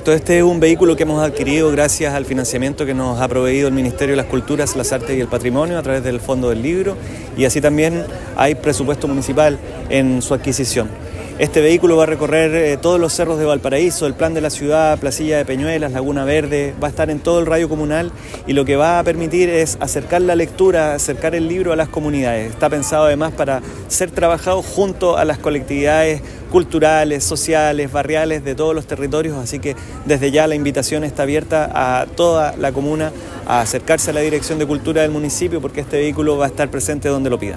Correcto, este es un vehículo que hemos adquirido gracias al financiamiento que nos ha proveído el Ministerio de las Culturas, las Artes y el Patrimonio a través del Fondo del Libro, y así también hay presupuesto municipal en su adquisición. Este vehículo va a recorrer todos los cerros de Valparaíso, el Plan de la Ciudad, Placilla de Peñuelas, Laguna Verde, va a estar en todo el radio comunal y lo que va a permitir es acercar la lectura, acercar el libro a las comunidades. Está pensado además para ser trabajado junto a las colectividades culturales, sociales, barriales de todos los territorios, así que desde ya la invitación está abierta a toda la comuna a acercarse a la Dirección de Cultura del municipio porque este vehículo va a estar presente donde lo pidan.